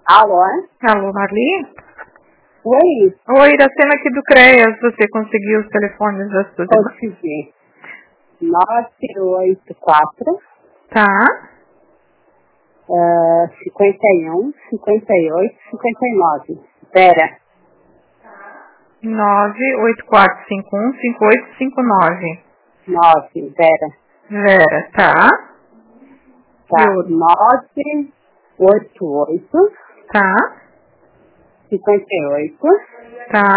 Alô? Alô, Marli? Oi? Oi, Iracema aqui do CREAS. Você conseguiu os telefones das suas irmãs? Consegui. 984 Tá. 51 58 59. Vera. 984515859. 9, Vera. Vera, tá. Tá. E outro? 988 Tá. 58 Tá.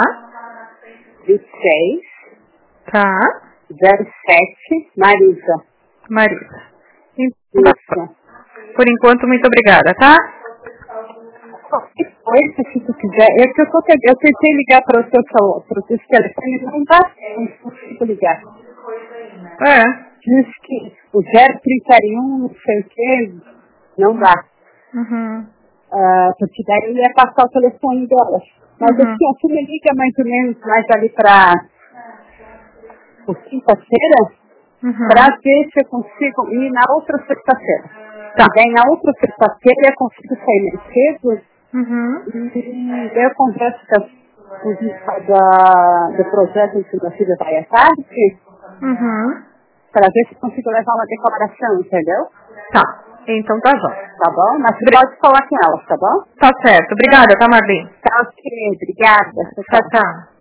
26 Tá. 07 Marisa. Marisa. Então, tá. Isso. Por enquanto, muito obrigada, tá? Qualquer coisa, se tu quiser. Eu tentei ligar para o seu telefone, não dá, não consigo ligar. É. Diz que o 031, não sei o que, não dá. Uhum. Porque daí eu ia passar o telefone delas. Mas assim, você me liga mais ou menos mais ali para quinta-feira, para ver se eu consigo ir na outra sexta-feira. Tá. E daí na outra sexta-feira eu consigo sair mais cedo e daí eu converso com os do projeto em que minha filha vai à tarde, para ver se consigo levar uma declaração, entendeu? Tá. Então tá bom. Tá bom? Mas você pode falar com elas, tá bom? Tá certo. Obrigada, tá, Marli? Tá, ok. Obrigada. Tchau, tchau.